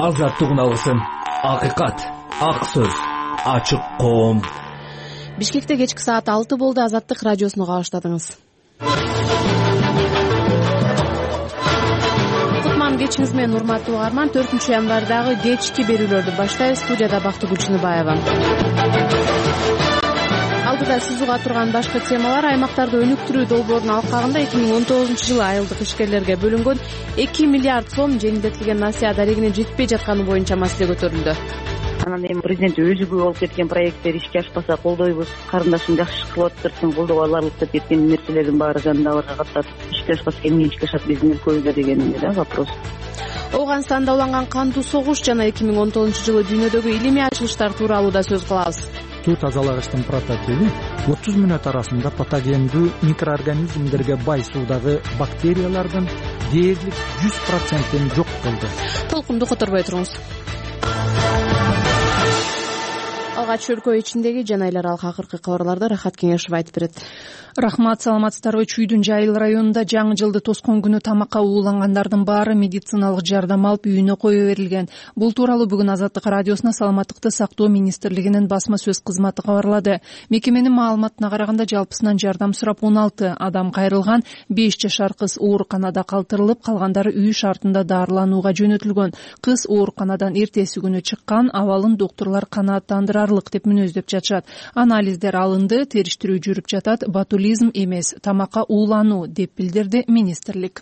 азаттыгын алсын. Акыйкат, ак сөз, ачык коом. Бишкекте кечки саат 6 болду. Азаттык радиосуна кабаштадыңыз. Кутман кечиңиз менен урматтуу угарман. 4-январдагы кечки берүүлөрдү баштайбыз. Студияда Бактыгүл Чыныбаева. Алдыда сиз уга турган башка темалар: аймактарда өнүктүрүү долбоорунун алкагында 2019-жылы айылдык ишкерлерге бөлүнгөн 2 миллиард сом жеңилдетилген насыя дарегине жетпей жатканы боюнча маселе көтөрүлдү. Анан эми президент өзү көп болуп кеткен проекттер ишке ашпаса колдойбуз, карындашым жакшы иш кылып атыптыр, сен колдоого аларлык деп кеткен нерселердин баары жана аларга каттап ишке ашпаса эмне ишке ашат биздин өлкөбүздө деген вопрос. Ооганстанда уланган кандуу согуш жана 2019-жылы дүйнөдөгү илимий ачылыштар тууралуу да сөз кылабыз. Суу тазалагычтын прототиби 30 мүнөт арасында патогендүү микроорганизмдерге бай суудагы бактериялардын дээрлик 100%-ин жок кылды. Толкунду которбой туруңуз. Алгач өлкө ичиндеги жана эл аралык акыркы кабарларды Рахат Кеңешев айтып берет. Рахмат, саламатсыздарбы? Чүйдүн Жайыл районунда жаңы жылды тоскон күнү тамакка уулангандардын баары медициналык жардам алып үйүнө кое берилген. Бул тууралуу бүгүн Азаттык радиосуна Саламаттыкты сактоо министрлигинин басма сөз кызматы кабарлады. Мекеменин маалыматына караганда жалпысынан жардам сурап 16 адам кайрылган, 5 жашар кыз ооруканада калтырылып, калгандары үй шартында дарыланууга жөнөтүлгөн. Кыз ооруканадан эртеси күнү чыккан, абалын доктурлар канааттандырарлык деп мүнөздөп жатышат. Анализдер алынды, териштирүү жүрүп жатат. Ботулизм эмес, тамакка уулануу деп билдирди министрлик.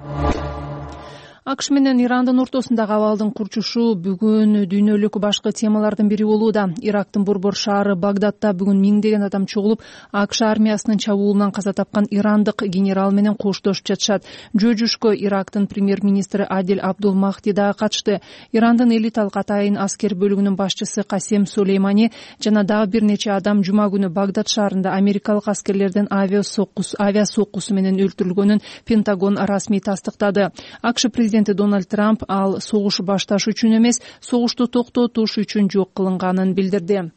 АКШ менен Ирандын ортосундагы абалдын курчушу бүгүн дүйнөлүк башкы темалардын бири болууда. Ирактын борбор шаары Багдадда бүгүн миңдеген адам чогулуп, АКШ армиясынын чабуулунан каза тапкан ирандык генерал менен коштошуп жатышат. Жөө-жүшкө Ирактын премьер-министри Адил Абдул Махди да катышты. Ирандын элиталык атайын аскер бөлүгүнүн башчысы Касем Сулеймани жана дагы бир нече адам жума күнү Багдад шаарында америкалык аскерлердин авиасоккусу менен өлтүрүлгөнүн Пентагон расмий тастыктады. АКШ президенти Дональд Трамп ал согуш башташ үчүн эмес, согушту токтотуш үчүн жок кылынганын билдирди.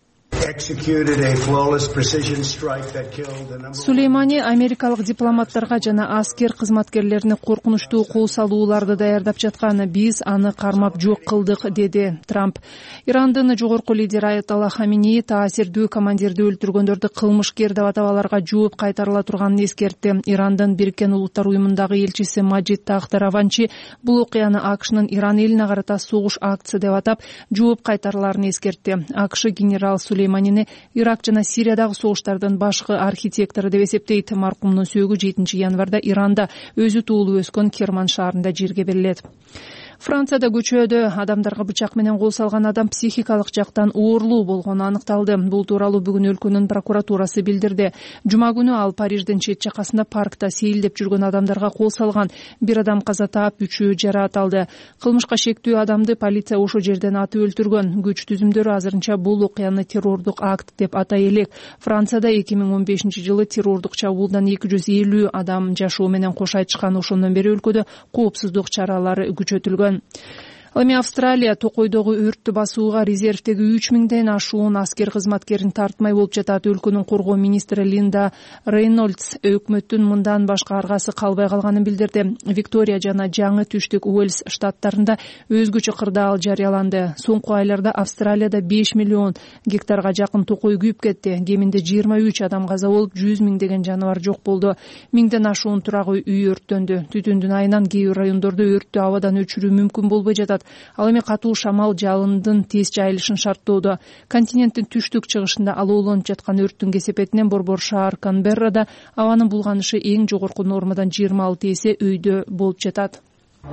Сулеймани америкалык дипломаттарга жана аскер кызматкерлерине коркунучтуу кол салууларды даярдап жаткан, биз аны кармап жок кылдык, деди Трамп. Ирандын жогорку лидери Аятолла Хаминеи таасирдүү командирди өлтүргөндөрдү кылмышкер деп атап, аларга жооп кайтарыла турганын эскертти. Ирандын Бириккен Улуттар уюмундагы элчиси Маджид Тахт Раванчи бул окуяны АКШнын Иран элине карата согуш акция деп атап, жооп кайтарыларын эскертти. АКШ генерал Сулейманини Ирак жана Сириядагы согуштардын башкы архитектору деп эсептейт. Маркумдун сөөгү 7 январда Иранда өзү туулуп өскөн Керман шаарында жерге берилет. Францияда көчөдө адамдарга бычак менен кол салган адам психикалык жактан оорлуу болгону аныкталды. Бул тууралуу бүгүн өлкөнүн прокуратурасы билдирди. Жума күнү ал Париждин чет жакасында паркта сейилдеп жүргөн адамдарга кол салган. Бир адам каза таап, 3-өө жараат алды. Кылмышка шектүү адамды полиция ошо жерден атып өлтүргөн. Күч түзүмдөрү азырынча бул окуяны террордук акт деп атай элек. Францияда 2015-жылы террордук чабуулдан 250 адам жашоо менен кош айтышкан. Ошондон бери өлкөдө коопсуздук чаралары күчөтүлгөн. Ал эми Австралия токойдогу өрттү басууга резервдеги 3000ден ашуун аскер кызматкерин тартмай болуп жатат. Өлкөнүн коргоо министри Линда Рейнольдс өкмөттүн мындан башка аргасы калбай калганын билдирди. Виктория жана Жаңы Түштүк Уэльс штаттарында өзгөчө кырдаал жарыяланды. Соңку айларда Австралияда 5 миллион гектарга жакын токой күйүп кетти. Кеминде 23 адам каза болуп, 100 миңдеген жаныбар жок болду. 1000ден ашуун турак үй өрттөндү. Түтүндүн айынан кээ бир райондордо өрттү абадан өчүрүү мүмкүн болбой жатат. Ал эми катуу шамал жалындын тез жайылышын шарттоодо. Континенттин түштүк чыгышында алоолонуп жаткан өрттүн кесепетинен борбор шаар Канберрада абанын булганышы эң жогорку нормадан 26 эсе өйдө болуп жатат.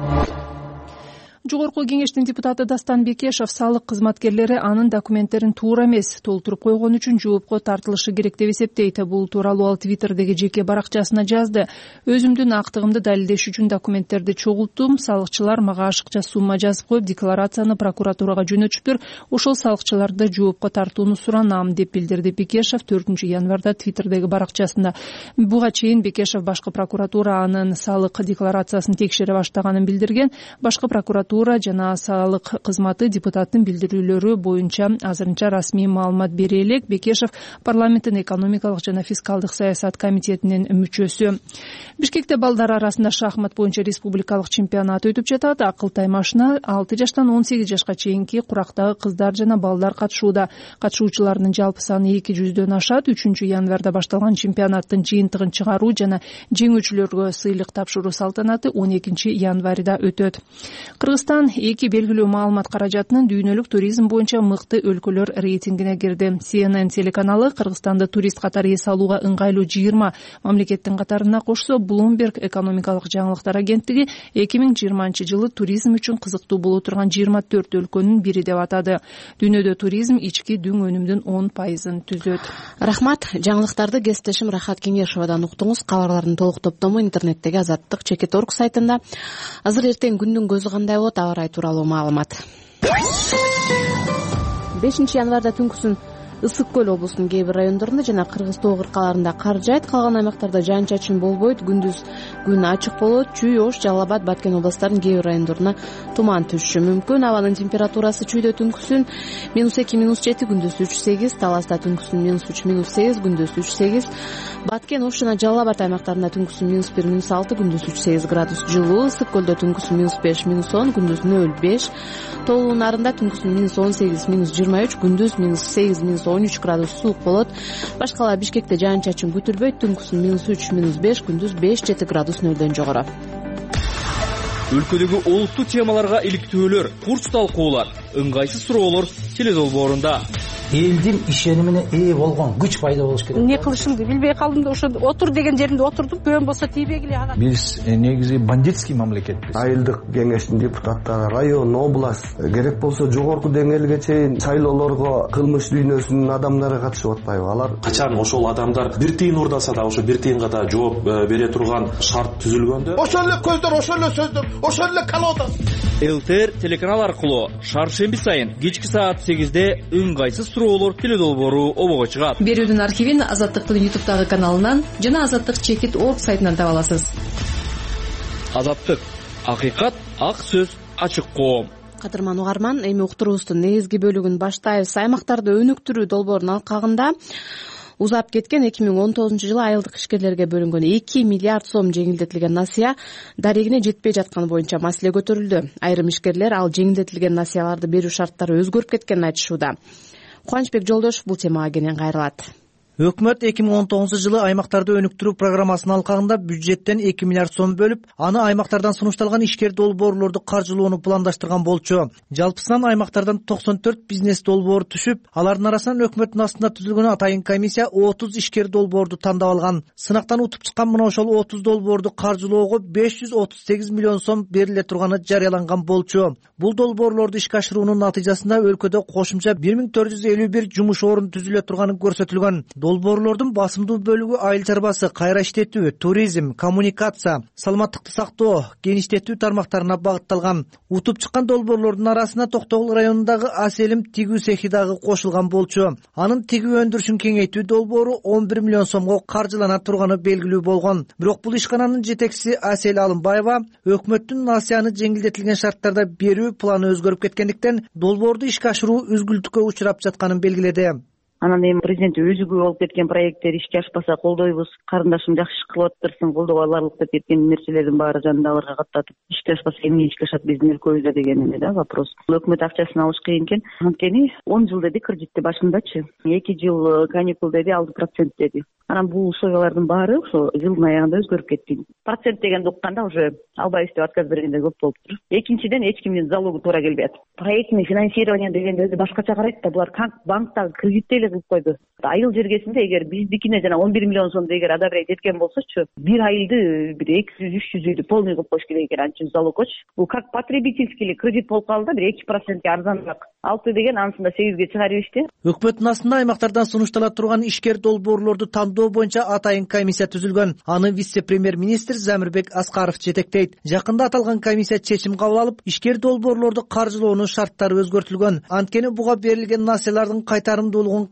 Жогорку кеңештин депутаты Дастан Бекешев салык кызматкерлери анын документтерин туура эмес толтуруп койгон үчүн жоопко тартылышы керек деп эсептейт. Бул тууралуу ал Твиттердеги жеке баракчасына жазды. Өзүмдүн актыгымды далилдеш үчүн документтерди чогулттум. Салыкчылар мага ашыкча сумма жазып коюп, декларацияны прокуратурага жөнөтүптүр. Ошол салыкчыларды жоопко тартууну суранам деп билдирди Бекешев 4 январда Твиттердеги баракчасында. Буга чейин Бекешев башкы прокуратура анын салык декларациясын текшере баштаганын билдирген. Башкы прокуратура прокуратура жана салык кызматы депутаттын билдирүүлөрү боюнча азырынча расмий маалымат бере элек. Бекешев парламенттин экономикалык жана фискалдык саясат комитетинин мүчөсү. Бишкекте балдар арасында шахмат боюнча республикалык чемпионат өтүп жатат. Акыл таймашына 6 жаштан 18 жашка чейинки курактагы кыздар жана балдар катышууда. Катышуучулардын жалпы саны 200дөн ашат. 3 январда башталган чемпионаттын жыйынтыгын чыгаруу жана жеңүүчүлөргө сыйлык тапшыруу салтанаты 12 январда өтөт. Кыргызстан 2 белгилүү маалымат каражатынын дүйнөлүк туризм боюнча мыкты өлкөлөр рейтингине кирди. CNN телеканалы Кыргызстанды турист катары эс алууга ыңгайлуу 20 мамлекеттин катарына кошсо, Bloomberg экономикалык жаңылыктар агенттиги 2020-жылы туризм үчүн кызыктуу боло турган 24 өлкөнүн бири деп атады. Дүйнөдө туризм ички дүң өнүмдүн 10% түзөт. Рахмат. Жаңылыктарды кесиптешим Рахат Кеңешовадан уктуңуз. Кабарлардын толук топтому интернеттеги Азаттык Чекит.org сайтында. Азыр эртең күндүн көзү кандай болот, аба ырайы тууралуу маалымат. 5 январда түнкүсүн Ысык көл облусунун кээ бир райондорунда жана Кыргыз тоо кыркаларында кар жаайт. Калган аймактарда жаан-чачын болбойт. Күндүз күн ачык болот. Чүй, Ош, Жалал Абад, Баткен областарынын кээ бир райондоруна туман түшүшү мүмкүн. Абанын температурасы чүйдө түнкүсүн -2, -7, күндүз 3-8, Таласта түнкүсүн -3, -8, күндүз 3-8, Баткен, Ош жана Жалал Абад аймактарында түнкүсүн -1, -6, күндүз 3-8 градус жылуу. Ысык көлдө түнкүсүн -5, -10, күндүз 0-5, Тоолуу нарында түнкүсүн -18, -23, күндүз -8, -13 градус суук болот. Башкала Бишкекте жаан-чачын күтүлбөйт. Түнкүсүн -3, -5, күндүз 5-7 градус нөлдөн жогору. Өлкөдөгү олуттуу темаларга иликтөөлөр, курс талкуулар, ыңгайсыз суроолор теледолбоорунда. Элдин ишенимине ээ болгон күч пайда болуш керек. Не кылышымды билбей калдым да ошо отур деген жеримде отурдум. Көөн болсо тийбегиле ага. Биз негизи бандитский мамлекетпиз. Айылдык кеңештин депутаттары, район, область, керек болсо жогорку деңгээлге чейин шайлоолорго кылмыш дүйнөсүнүн адамдары катышып атпайбы? Алар качан ошол адамдар бир тыйын урдаса да ошо бир тыйынга да жооп бере турган шарт түзүлгөндө, ошол эле көздөр, ошол эле сөздөр, ошол эле колода. ЛТР телеканал аркылуу шаршемби сайын кечки саат 8-де ыңгайсыз суроолор теледолбоору обого чыгат. Берүүдүн архивин Азаттыктын YouTube каналынан жана Азаттык Чекит.org сайтынан таба аласыз. Азаттык, акыйкат, ак сөз, ачык коом. Кадырман угарман, эми уктуруубуздун негизги бөлүгүн баштайбыз. Аймактарды өнүктүрүү долбоорунун алкагында узап кеткен 2019-жылы айылдык ишкерлерге бөлүнгөн 2 миллиард сом жеңилдетилген насыя дарегине жетпей жатканы боюнча маселе көтөрүлдү. Айрым ишкерлер ал жеңилдетилген насыяларды берүү шарттары өзгөрүп кеткенин айтышууда. Кубанычбек Жолдошев бул темага кенен кайрылат. Өкмөт 2019-жылы аймактарды өнүктүрүү программасынын алкагында бюджеттен 2 миллиард сом бөлүп, аны аймактардан сунушталган ишкер долбоорлорду каржылоону пландаштырган болчу. Жалпысынан аймактардан 94 бизнес долбоор түшүп, алардын арасынан өкмөттүн астында түзүлгөн атайын комиссия 30 ишкер долбоорду тандап алган. Сынактан утуп чыккан мына ошол 30 долбоорду каржылоого 538 миллион сом бериле турганы жарыяланган болчу. Бул долбоорлорду ишке ашыруунун натыйжасында өлкөдө кошумча 1451 жумуш орун түзүлө турганы көрсөтүлгөн. Долбоорлордун басымдуу бөлүгү айыл чарбасы, кайра иштетүү, туризм, коммуникация, саламаттыкты сактоо, геништетүү тармактарына багытталган. Утуп чыккан долбоорлордун арасына Токтогул районундагы Аселим тигүү цехи дагы кошулган болчу. Анын тигүү өндүрүшүн кеңейтүү долбоору 11 миллион сомго каржылана турганы белгилүү болгон. Бирок бул ишкананын жетекчиси Асел Алымбаева өкмөттүн насыяны жеңилдетилген шарттарда берүү планы өзгөрүп кеткендиктен долбоорду ишке ашыруу үзгүлтүккө учурап жатканын белгиледи. Анан эми президент өзү күбө болуп кеткен проекттер ишке ашпаса колдойбуз. Карындашым жакшы иш кылып атыптырсың, колдоого аларлык деп кеткен нерселердин баары жанында аларга каттатып ишке ашпаса эмне ишке ашат биздин өлкөбүздө деген эле да вопрос. Өкмөт акчасын алыш кыйын экен. Анткени 10 жыл деди кредитти башындачы. 2 жыл каникул деди, 6% деди. Анан бул условиялардын баары ошо жылдын аягында өзгөрүп кетти. Процент дегенди укканда уже албайбыз деп отказ бергендер көп болуптур. Экинчиден эч кимдин залогу туура келбей атат. Проектный финансирование дегенди өзү башкача карайт да, булар как банктагы кредиттей кылып койду. Айыл жергесинде эгер биздикине жана 11 миллион сомду эгер одобрять эткен болсочу, бир айылды бир 200-300 үйдү полный кылып коюш керек экен, анча залогочу. Бул как потребительский кредит болуп калды да, бир 2%ге арзаныраак. 6 деген анысында 8ге чыгарып ишти. Өкмөттүн астында аймактардан сунуштала турган ишкер долбоорлорду тандоо боюнча атайын комиссия түзүлгөн. Аны вице-премьер-министр Замирбек Аскаров жетектейт. Жакында аталган комиссия чечим кабыл алып, ишкер долбоорлорду каржылоонун шарттары өзгөртүлгөн. Анткени буга берилген насыялардын кайтарымдуулугун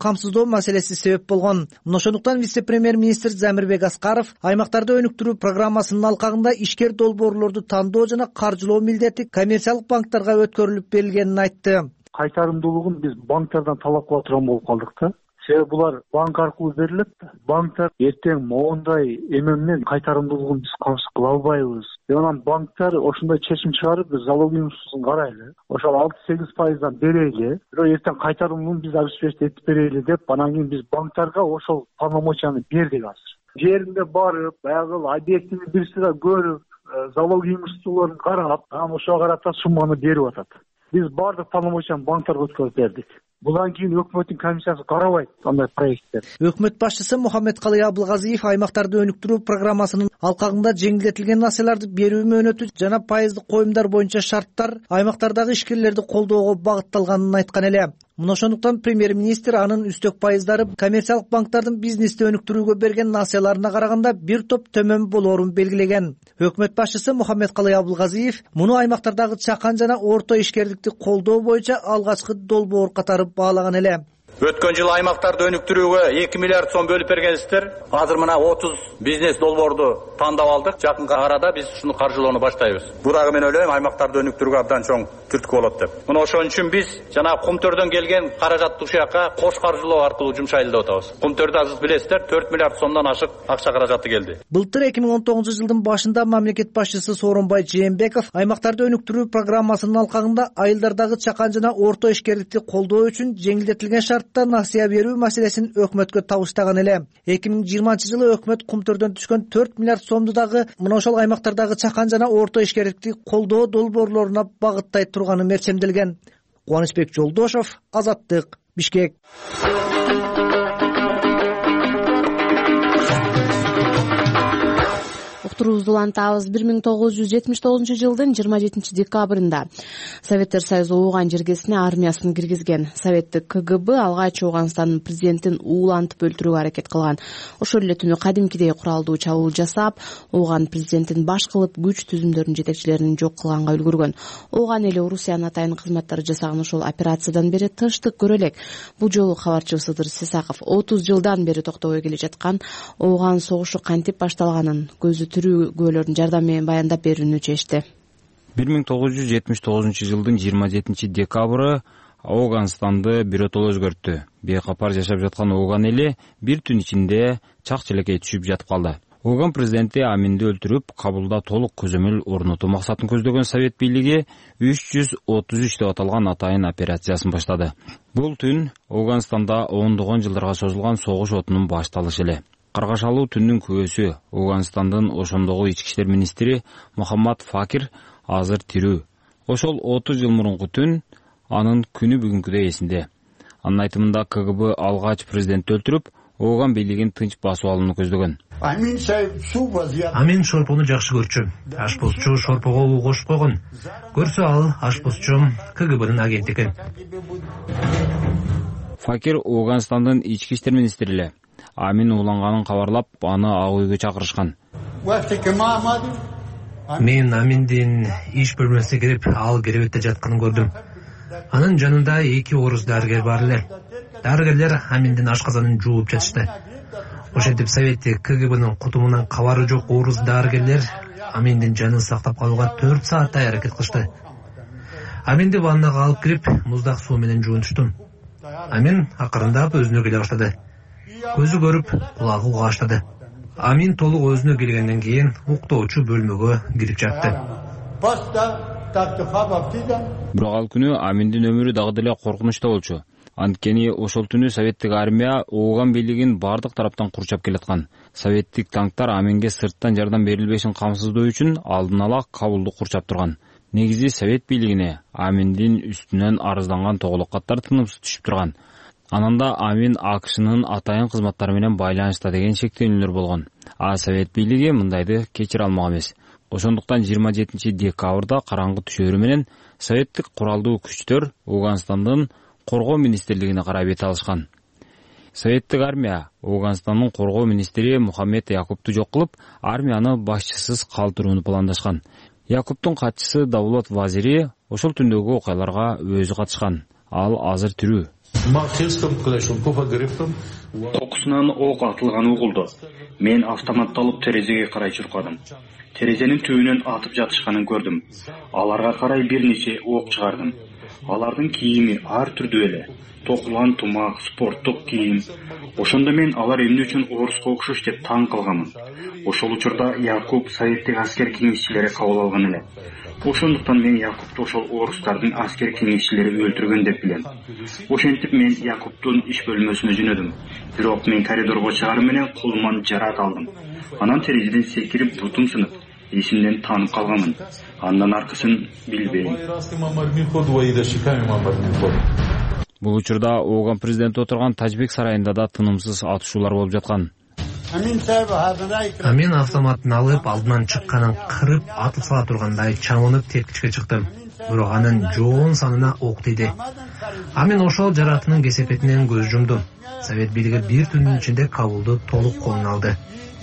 камсыздоо маселеси себеп болгон. Мына ошондуктан вице-премьер-министр Замирбек Аскаров аймактарды өнүктүрүү программасынын алкагында ишкер долбоорлорду тандоо жана каржылоо милдети коммерциялык банктарга өткөрүлүп берилгенин айтты. Кайтарымдуулугун биз банктардан талап кыла турган болуп калдык да. Себеби булар банк аркылуу берилет. Банктар эртең моундай эме менен кайтарымдуулугун биз камсыз кыла албайбыз. Анан банктар ошондой чечим чыгарып, биз залоговый имуществосун карайлы. Ошол 6-8% берели. Бирок эртең кайтарымдуулугун биз обеспечить этип берели деп, анан кийин биз банктарга ошол полномочияны бердик азыр. Жеринде барып, баягы объектини бир сыра көрүп, залоговый имуществолорун карап, анан ошого карата сумманы берип атат. Биз бардык полномочияны банктарга өткөрүп бердик. Будан кийин өкмөттүн комиссиясы карабайт андай проекттер. Өкмөт башчысы Мухаммедкалый Абылгазиев аймактарды өнүктүрүү программасынын алкагында жеңилдетилген несиелерди берүү мөөнөтү жана пайыздык коюмдар боюнча шарттар аймактардагы ишкерлерди колдоого багытталганын айткан эле. Мына ошондуктан премьер-министр анын үстөк пайыздары коммерциялык банктардын бизнести өнүктүрүүгө берген насыяларына караганда бир топ төмөн болоорун белгилеген. Өкмөт башчысы Мухаммедкалый Абылгазиев муну аймактардагы чакан жана орто ишкерликти колдоо боюнча алгачкы долбоор катары баалаган эле. Өткөн жылы аймактарды өнүктүрүүгө 2 миллиард сом бөлүп бергенсиздер. Азыр мына 30 бизнес долбоорду тандап алдык. Жакын арада биз ушуну каржылоону баштайбыз. Бу дагы мен ойлойм аймактарды өнүктүрүүгө абдан чоң түрткү болот деп. Мына ошон үчүн биз жана Кумтөрдөн келген каражатты ушул жака кош каржылоо аркылуу жумшайлы деп атабыз. Кумтөрдө азыр билесиздер 4 миллиард сомдон ашык акча каражаты келди. Былтыр 2019 жылдын башында мамлекет башчысы Сооронбай Жээнбеков аймактарды өнүктүрүү программасынын алкагында айылдардагы чакан жана орто ишкерликти колдоо үчүн жеңилдетилген шартта насыя берүү маселесин өкмөткө табыштаган эле. 2020 жылы өкмөт Кумтөрдөн түшкөн 4 миллиард сомду дагы мына ошол аймактардагы чакан жана орто ишкерликти колдоо долбоорлоруна багыттай турганы мерчемделген. Кубанычбек Жолдошов, Азаттык, Бишкек. Уктуруубузду улантабыз. 1979 жылдын 27 декабрында Советтер Союзу Ооган жергесине армиясын киргизген. Советтик КГБ алгач Ооганстандын президентин уулантып өлтүрүүгө аракет кылган. Ошол эле түнү кадимкидей куралдуу чабуул жасап, Ооган президентин баш кылып күч түзүмдөрүнүн жетекчилерин жок кылганга үлгүргөн. Ооган эли Орусиянын атайын кызматтары жасаган ошол операциядан бери тынчтык көрө элек. Бул жолу кабарчыбыз Ыдыр Сисаков 30 жылдан бери токтобой келе жаткан Ооган согушу кантип башталганын көзү тирүүгөлөрдүн жардамы менен баяндап берүүнү чечти. 1979 жылдын 27 декабры Ооганстанды биротоло өзгөрттү. Бейкапар жашап жаткан Ооган эли бир түн ичинде чак челекей түшүп жатып калды. Ооган президенти Аминди өлтүрүп, Кабулда толук көзөмөл орнотуу максатын көздөгөн Совет бийлиги 333 деп аталган атайын операциясын баштады. Бул түн Ооганстанда ондогон жылдарга созулган согуш отунун башталышы эле. Каргашалуу түндүн күбөсү Ооганстандын ошондогу ички иштер министри Мухаммад Факир азыр тирүү. Ошол 30 жыл мурунку түн анын күнү бүгүнкүдөй эсинде. Анын айтымында КГБ алгач президентти өлтүрүп, Ооган бийлигин тынч басып алууну көздөгөн. Амин шорпону жакшы көрчү. Ашпозчу шорпого уу кошуп койгон. Көрсө ал ашпозчу КГБнын агенти экен. Факир Ооганстандын ички иштер министри эле. Амин ууланганын кабарлап, аны ак үйгө чакырышкан. Мен Аминдин иш бөлмөсүнө кирип, ал керебетте жатканын көрдүм. Анын жанында 2 орус дарыгер бар эле. Дарыгерлер Аминдин ашказанын жууп жатышты. Ошентип Советтик КГБнын кутумунан кабары жок орус дарыгерлер Аминдин жанын сактап калууга 4 сааттай аракет кылышты. Аминди ваннага алып кирип, муздак суу менен жуунтуштум. Амин акырындап өзүнө келе баштады. Көзү көрүп, кулагы уга баштады. Амин толук өзүнө келгенден кийин уктоочу бөлмөгө кирип жатты. Бирок ал күнү Аминдин өмүрү дагы деле коркунучта болчу. Анткени ошол түнү Советтик армия Ооган бийлигин бардык тараптан курчап келаткан. Советтик танктар Аминге сырттан жардам берилбешин камсыздоо үчүн алдын ала Кабулду курчап турган. Негизи Совет бийлигине Аминдин үстүнөн арызданган тоголок каттар тынымсыз түшүп турган. Ананда Амин АКШнын атайын кызматтары менен байланышта деген шектөөнүлөр болгон. А Совет бийлиги мындайды кечире алмак эмес. Ошондуктан 27 декабрда караңгы түшөөрү менен Советтик куралдуу күчтөр Ооганстандын коргоо министрлигине карай бет алышкан. Советтик армия Ооганстандын коргоо министри Мухаммед Якубту жок кылып, армияны башчысыз калтырууну пландашкан. Якубтун катчысы Давлат Вазири ошол түндөгү окуяларга өзү катышкан. Ал азыр тирүү. Токусунан ок атылганы угулду. Мен автоматталып терезеге карай чуркадым. Терезенин түбүнөн атып жатышканын көрдүм. Аларга карай бир нече ок чыгардым. Алардын кийими ар түрдүү эле. Токулган тумак, спорттук кийим. Ошондо мен алар эмне үчүн оруска окшош деп таң калганмын. Ошол учурда Якуб советтик аскер кеңешчилери кабыл алган эле. Ошондуктан мен Якубту ошол орустардын аскер кеңешчилери өлтүргөн деп билем. Ошентип мен Якубтун иш бөлмөсүнө жөнөдүм. Бирок мен коридорго чыгары менен колуман жараат алдым. Анан терезеден секирип бутум сынып, эсимден таанып калганмын. Андан аркысын билбейм. Бул учурда Ооган президенти отурган Тажбек сарайында да тынымсыз атышуулар болуп жаткан. Мен автоматын алып, алдынан чыкканын кырып, атып сала тургандай чамынып теркичке чыктым. Бирок анын жоон санына ок тийди. Мен ошол жараатынын кесепетинен көз жумдум. Совет бийлиги бир түндүн ичинде Кабулду толук колуна алды.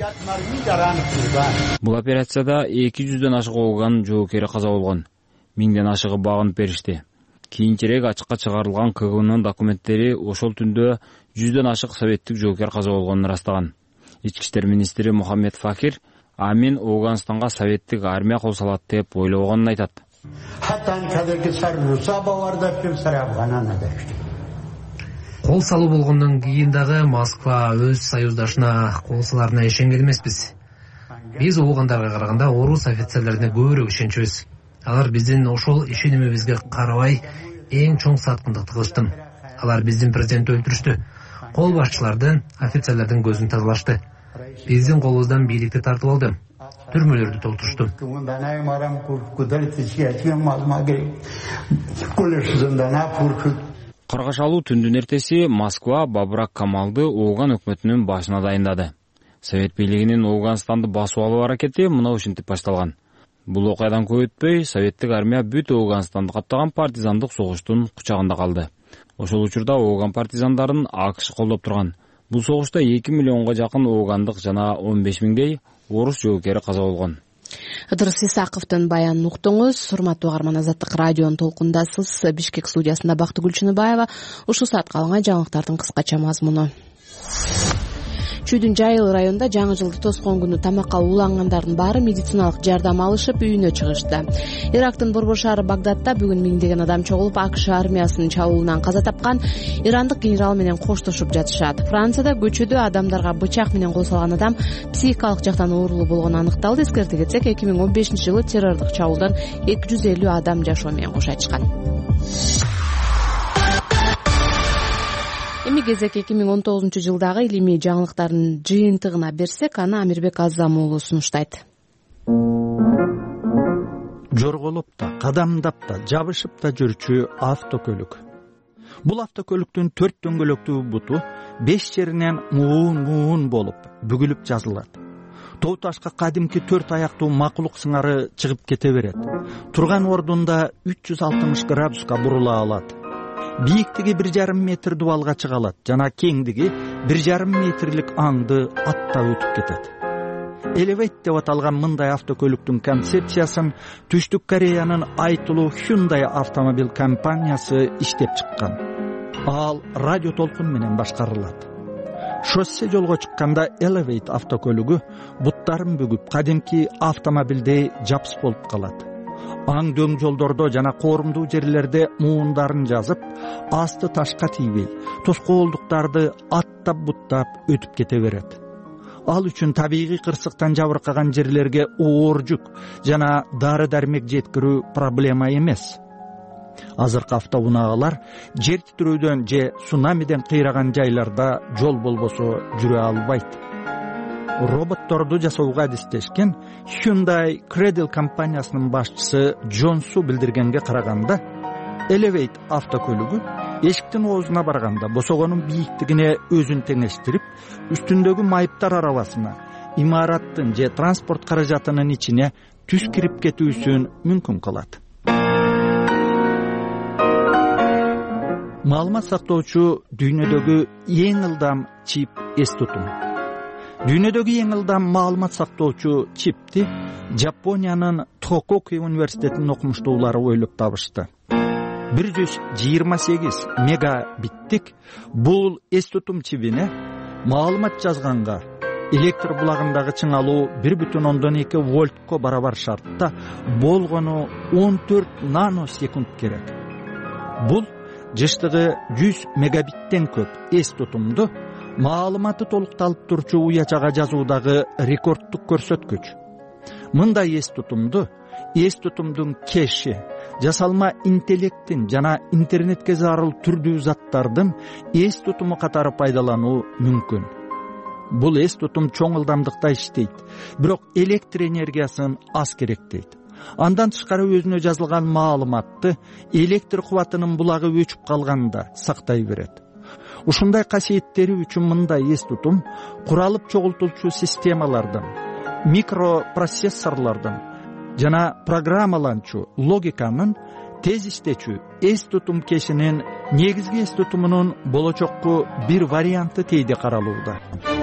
Бул операцияда 200дөн ашык Ооган жоокери каза болгон. 1000ден ашыгы багынып беришти. Кийинчерээк ачыкка чыгарылган КГБнын документтери ошол түндө 100дөн ашык советтик жоокер каза болгонун ырастаган. Ички иштер министри Мухаммед Факир Амин Ооганстанга советтик армия кол салат деп ойлогонун айтат. Кол салуу болгондон кийин дагы Москва өз союздашына кол саларына ишенген эмеспиз. Биз Оогандарга караганда орус офицерлерине көбүрөөк ишенчүбүз. Алар биздин ошол ишенимибизге карабай эң чоң саткындыкты кылышты. Алар биздин президентти өлтүрүштү. Кол башчылардын, офицерлердин көзүн тазалашты. Биздин колубуздан бийликти тартып алды. Түрмөлөрдү толтурушту. Каргашалуу түндүн эртеси Москва Бабрак Камалды Ооган өкмөтүнүн башына дайындады. Совет бийлигинин Ооганстанды басып алуу аракети мына ушинтип башталган. Бул окуядан көп өтпөй советтик армия бүт Ооганстанды каптаган партизандык согуштун кучагында калды. Ошол учурда Ооган партизандарын АКШ колдоп турган. Бул согушта 2 миллионго жакын оогандык жана 15 миңдей орус жоокери каза болгон. Ыдырыс Исаковдун баянын уктуңуз. Урматтуу угарман, Азаттык радионун толкундасыз. Бишкек студиясында Бактыгүл Чыныбаева. Ушул саатка алынган жаңылыктардын кыскача мазмуну. Чүйдүн Жайыл районунда жаңы жылды тоскон күнү тамакка улангандардын баары медициналык жардам алышып үйүнө чыгышты. Ирактын борбор шаары Багдадда бүгүн миңдеген адам чогулуп АКШ армиясынын чабуулунан каза тапкан ирандык генерал менен коштошуп жатышат. Францияда көчөдө адамдарга бычак менен кол салган адам психикалык жактан оорулуу болгону аныкталды. Эскерте кетсек, 2015-жылы террордук чабуулдан 250 адам жашоо менен кош айтышкан. Эми кезек 2019-жылдагы илимий жаңылыктардын жыйынтыгына берсек, аны Амирбек Азам уулу сунуштайт. Жорголоп да, кадамдап да, жабышып да жүрчү автокөлүк. Бул автокөлүктүн 4 дөңгөлөктүү буту 5 жеринен муун болуп бүгүлүп жазылат. Тоо ташка кадимки 4 аяктуу макулук сыңары чыгып кете берет. Турган ордунда 360 градуска бурула алат. Бийиктиги 1,5 метр дубалга чыга алат жана кеңдиги 1,5 метрлик аңды атта өтүп кетет. Elevate деп аталган мындай автокөлүктүн концепциясын Түштүк Кореянын айтылуу Hyundai автомобиль компаниясы иштеп чыккан. Ал радио толкун менен башкарылат. Шоссе жолго чыкканда Elevate автокөлүгү буттарын бүгүп, кадимки автомобилдей жапс болуп калат. Аң дөң жолдордо жана коорумдуу жерлерде муундарын жазып, асты ташка тийбей, тоскоолдуктарды аттап буттап өтүп кете берет. Ал үчүн табигый кырсыктан жабыркаган жерлерге оор жүк жана дары-дармек жеткирүү проблема эмес. Азыркы автоунаагалар жер титирөөдөн же цунамиден кыйраган жайларда жол болбосо жүрө албайт. Роботторду жасоого адистешкен Hyundai Cradle компаниясынын башчысы Джон Су билдиргенге караганда, Elevate автокөлүгү эшиктин оозуна барганда босогонун бийиктигине өзүн теңештирип, үстүндөгү майыптар арабасына, имараттын же транспорт каражатынын ичине түз кирип кетүүсүн мүмкүн кылат. Маалымат сактоочу дүйнөдөгү эң ылдам чип эс тутум. Дүйнөдөгү эң ылдам маалымат сактоочу чипти Жапониянын Тококу университетинин окумуштуулары ойлоп табышты. 128 мегабиттик бул эс тутум чибине маалымат жазганга электр булагындагы чыңалуу 1,2 вольтко барабар шартта болгону 14 наносекунд керек. Бул жыштыгы 100 мегабиттен көп эс тутумду маалыматы толукталып турчу уячага жазуудагы рекорддук көрсөткүч. Мындай эс тутумдун кеши жасалма интеллекттин жана интернетке зарыл түрдүү заттардын эс тутуму катары пайдалануу мүмкүн. Бул эс тутум чоң ылдамдыкта иштейт, бирок электр энергиясын аз керектейт. Андан тышкары өзүнө жазылган маалыматты электр кубатынын булагы өчүп калганда сактай берет. Ушундай касиеттери үчүн мындай эс тутум куралып чогултулчу системалардын, микропроцессорлордун жана программаланчу логиканын тез иштечү эс тутум кешинин негизги эс тутумунун болочокку бир варианты тийди каралууда.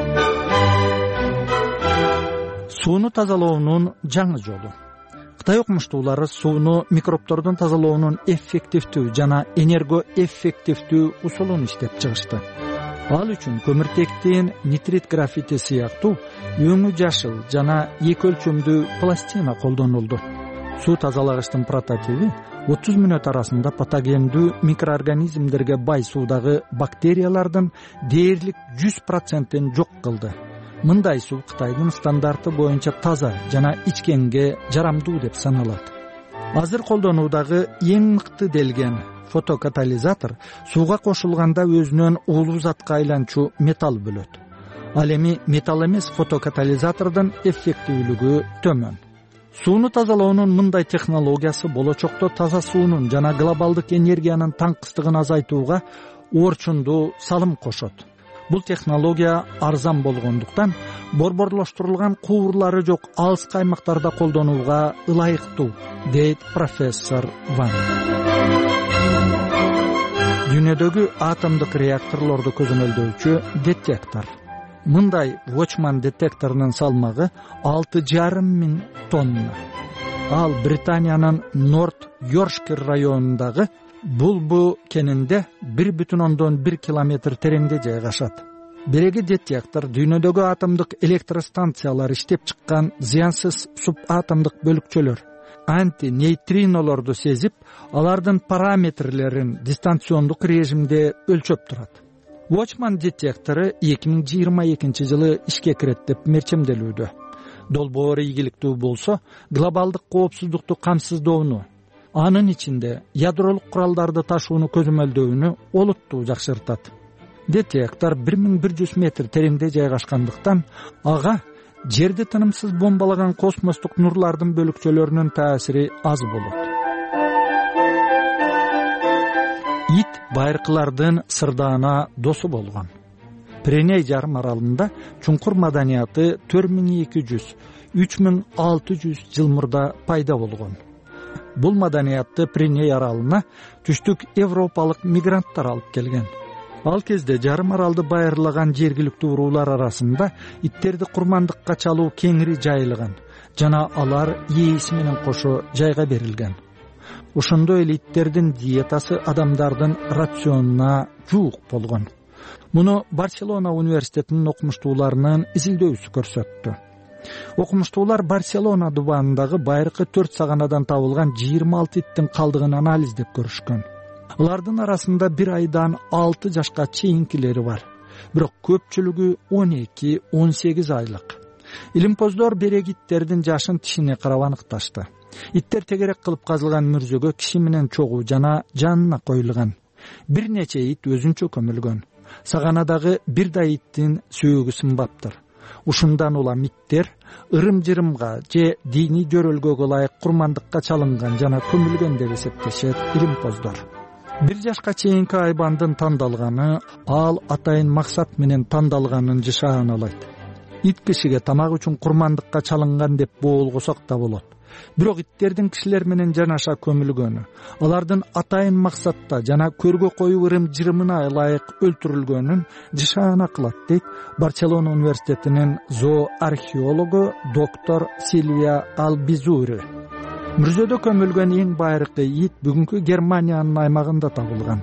Сууну тазалоонун жаңы жолу. Кытай окумуштуулары сууну микробтордон тазалоонун эффективдүү жана энергоэффективдүү усулун иштеп чыгышты. Ал үчүн көмүртектин нитрит графити сыяктуу өңү жашыл жана эки өлчөмдүү пластина колдонулду. Суу тазалагычтын прототиби 30 мүнөт арасында патогендүү микроорганизмдерге бай суудагы бактериялардын дээрлик 100%-ин жок кылды. Мындай суу Кытайдын стандарты боюнча таза жана ичкенге жарамдуу деп саналат. Азыр колдонуудагы эң мыкты делген фотокатализатор сууга кошулганда өзүнөн уулуу затка айланчу металл бөлөт. Ал эми металл эмес фотокатализатордун эффективдүүлүгү төмөн. Сууну тазалоонун мындай технологиясы болочокто таза суунун жана глобалдык энергиянын таңкыстыгын азайтууга орчундуу салым кошот. Бул технология арзан болгондуктан борборлоштурулган куурлары жок алыскы аймактарда колдонууга ылайыктуу, дейт профессор Ван. Дүйнөдөгү атомдук реакторлорду көзөмөлдөөчү детектор. Мындай Watchman детекторунун салмагы 6,5 тонна. Ал Британиянын Норт Йоркшир районундагы Булбу кенинде 1,1 километр тереңде жайгашат. Береги детектор дүйнөдөгү атомдук электростанциялар иштеп чыккан зыянсыз субатомдук бөлүкчөлөр, антинейтринолорду сезип, алардын параметрлерин дистанциондук режимде өлчөп турат. Watchman детектору 2022 жылы ишке кирет деп мерчемделүүдө. Долбоору ийгиликтүү болсо, глобалдык коопсуздукту камсыздоону, анын ичинде ядролук куралдарды ташууну көзөмөлдөөнү олуттуу жакшыртат. Детектор 1100 метр тереңде жайгашкандыктан ага жерди тынымсыз бомбалаган космостук нурлардын бөлүкчөлөрүнүн таасири аз болот. Ит байыркылардын сырдаана досу болгон. Пиреней жарым аралында чуңкур маданияты 4200-3600 жыл мурда пайда болгон. Бул маданиятты Пиреней аралына түштүк европалык мигранттар алып келген. Ал кезде жарым аралды байырлаган жергиликтүү уруулар арасында иттерди курмандыкка чалуу кеңири жайылган жана алар ээси менен кошо жайга берилген. Ошондой эле иттердин диетасы адамдардын рационуна жуук болгон. Муну Барселона университетинин окумуштууларынын изилдөөсү көрсөттү. Окумуштуулар Барселона дубанындагы байыркы 4 саганадан табылган 26 иттин калдыгын анализдеп көрүшкөн. Алардын арасында 1 айдан 6 жашка чейинкилери бар, бирок көпчүлүгү 12-18 айлык. Илимпоздор берек иттердин жашын тишине карап аныкташты. Иттер тегерек кылып казылган мүрзөгө киши менен чогуу жана жанына коюлган. Бир нече ит өзүнчө көмүлгөн. Саганадагы бир да иттин сөөгү сынбаптыр. Ушундан улам иттер ырым-жырымга же диний жөрөлгөгө ылайык курмандыкка чалынган жана көмүлгөн деп эсептешет илимпоздор. 1 жашка чейинки айбандын тандалганы ал атайын максат менен тандалганын жышааналайт. Ит кишиге тамак үчүн курмандыкка чалынган деп боолгосок да болот. Бирок иттердин кишилер менен жанаша көмүлгөнү, алардын атайын максатта жана көргө коюу ырым-жырымына ылайык өлтүрүлгөнүн жышаана кылат, дейт Барселона университетинин зооархеологу доктор Сильвия Албизури. Мүрзөдө көмүлгөн эң байыркы ит бүгүнкү Германиянын аймагында табылган.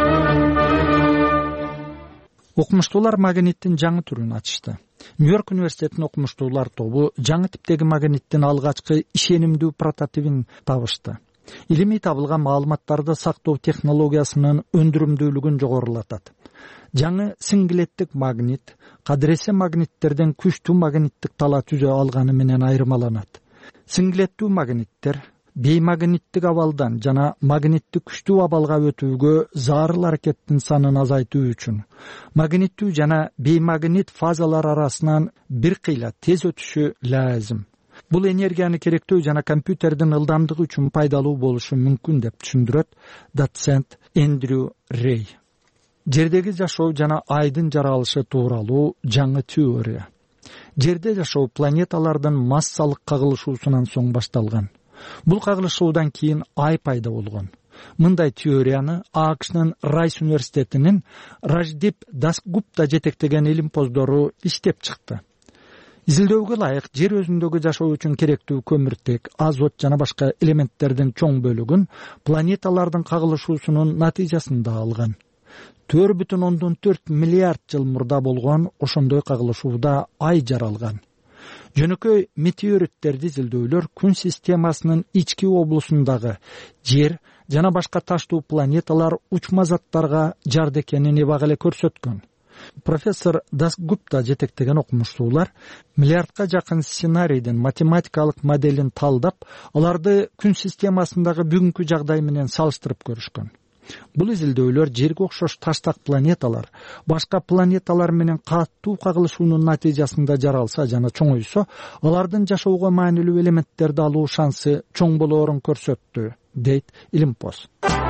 Окумуштуулар магниттин жаңы түрүн ачышты. Нью-Йорк университетинин окумуштуулар тобу жаңы типтеги магниттин алгачкы ишенимдүү прототипин табышты. Илимий табылган маалыматтарды сактоо технологиясынын өндүрүмдүүлүгүн жогорулатат. Жаңы сиңгилеттик магнит кадыресе магниттерден күчтүү магниттик тала түзө алганы менен айырмаланат. Сиңгилеттүү магниттер беймагниттик абалдан жана магниттик күчтүү абалга өтүүгө зарыл аракеттин санын азайтуу үчүн магниттүү жана беймагнит фазалар арасынан бир кыйла тез өтүшү лазым. Бул энергияны керектөө жана компьютердин ылдамдыгы үчүн пайдалуу болушу мүмкүн деп түшүндүрөт доцент Эндрю Рей. Жердеги жашоо жана айдын жаралышы тууралуу жаңы теория. Жерде жашоо планеталардын массалык кагылышуусунан соң башталган. Бул кагылышуудан кийин ай пайда болгон. Мындай теорияны АКШнын Райс университетинин Раждип Дасгупта жетектеген илимпоздору иштеп чыкты. Изилдөөгө ылайык жер өзүндөгү жашоо үчүн керектүү көмүртек, азот жана башка элементтердин чоң бөлүгүн планеталардын кагылышуусунун натыйжасында алган. 4,4 миллиард жыл мурда болгон ошондой кагылышууда ай жаралган. Жөнөкөй метеориттерди изилдөөлөр күн системасынын ички облусундагы жер жана башка таштуу планеталар учма заттарга жарды экенин эбак эле көрсөткөн. Профессор Дасгупта жетектеген окумуштуулар миллиардка жакын сценарийдин математикалык моделин талдап, аларды күн системасындагы бүгүнкү жагдай менен салыштырып көрүшкөн. Бул изилдөөлөр жерге окшош таштак планеталар башка планеталар менен катуу кагылышуунун натыйжасында жаралса жана чоңойсо, алардын жашоого маанилүү элементтерди алуу шансы чоң болоорун көрсөттү, дейт илимпоз.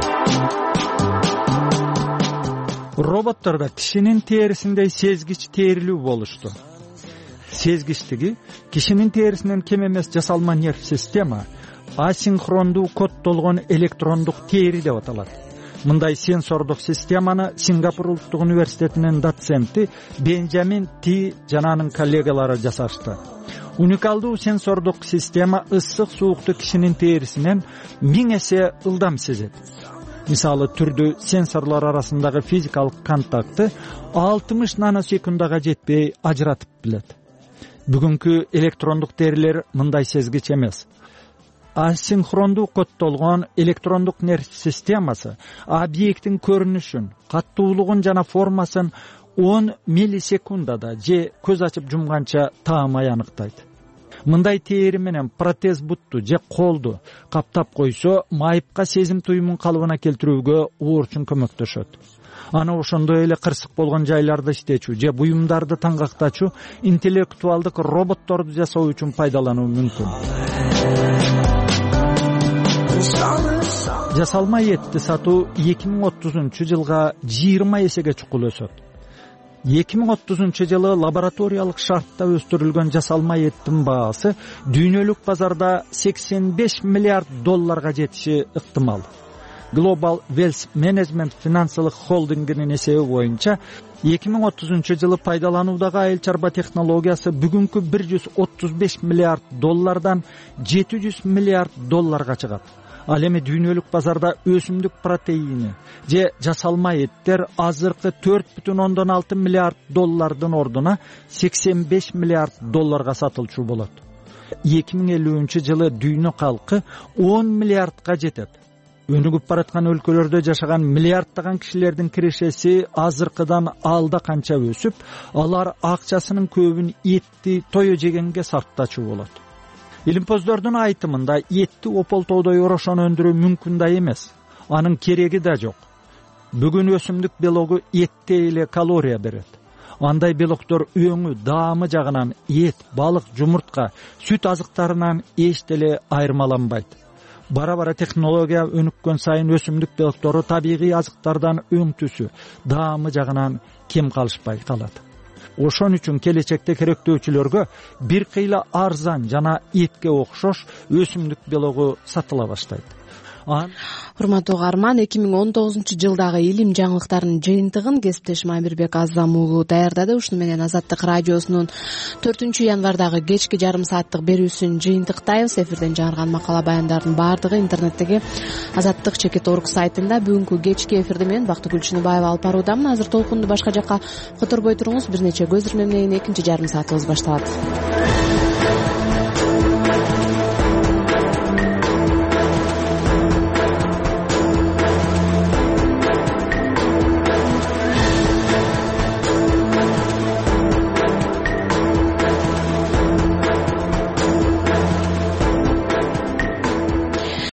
Роботтордо кишинин терисиндей сезгич терилүү болушту. Сезгичтиги кишинин терисинен кем эмес жасалма нерв система асинхрондуу коддолгон электрондук тери деп аталат. Мындай сенсордук системаны Сингапур улуттук университетинин доценти Бенджамин Ти жана анын коллегалары жасашты. Уникалдуу сенсордук система ысык суукту кишинин терисинен 1000 эсе ылдам сезет. Мисалы түрдүү сенсорлор арасындагы физикалык контакты 60 наносекундага жетпей ажыратып билет. Бүгүнкү электрондук терилер мындай сезгич эмес. Асинхрондуу коддолгон электрондук нерв системасы объекттин көрүнүшүн, каттуулугун жана формасын 10 миллисекундада же көз ачып жумганча таамай аныктайт. Мындай тери менен протез бутту же колду каптап койсо, майыпка сезим туюмун калыбына келтирүүгө оорчун көмөктөшөт. Аны ошондой эле кырсык болгон жайларды иштечү же буюмдарды таңгактачу интеллектуалдык роботторду жасоо үчүн пайдалануу мүмкүн. Жасалма этти сатуу 2030-жылга 20 эсеге чукул өсөт. 2030 жылы лабораториялык шартта өстүрүлгөн жасалма эттин баасы дүйнөлүк базарда $85 миллиард жетиши ыктымал. Global Wealth Management финансылык холдингинин эсеби боюнча 2030 жылы пайдалануудагы айыл чарба технологиясы бүгүнкү $135 миллиард $700 миллиард чыгат. Ал эми дүйнөлүк базарда өсүмдүк протеини же жасалма эттер азыркы $4,6 миллиард ордуна $85 миллиард сатылчу болот. 2050 жылы дүйнө калкы 10 миллиардга жетет. Өнүгүп бараткан өлкөлөрдө жашаган миллиарддаган кишилердин кирешеси азыркыдан алда канча өсүп, алар акчасынын көбүн этти тое жегенге сарптачу болот. Илимпоздордун айтымында этти ополтоодой орошон өндүрүү мүмкүн да эмес. Анын кереги да жок. Бүгүн өсүмдүк белогу этте эле калория берет. Андай белоктор өңү, даамы жагынан эт, балык, жумуртка, сүт азыктарынан эч деле айырмаланбайт. Бара-бара технология өнүккөн сайын өсүмдүк белоктору табигый азыктардан өң түсү, даамы жагынан кем калышпай калат. Ошон үчүн келечекте керектөөчүлөргө бир кыйла арзан жана этке окшош өсүмдүк белогу сатыла баштайт. урматтуу угарман, 2019-жылдагы илим жаңылыктарынын жыйынтыгын кесиптешим Амирбек Азам уулу даярдады. Ушуну менен Азаттык радиосунун 4-январдагы кечки жарым сааттык берүүсүн жыйынтыктайбыз. Эфирден жаңырган макала баяндардын баардыгы интернеттеги azattik.org сайтында. Бүгүнкү кечки эфирди мен Бактыгүл Чыныбаева алып баруудамын. Азыр толкунду башка жакка которбой туруңуз. Бир нече көз ирме менен экинчи жарым саатыбыз башталат.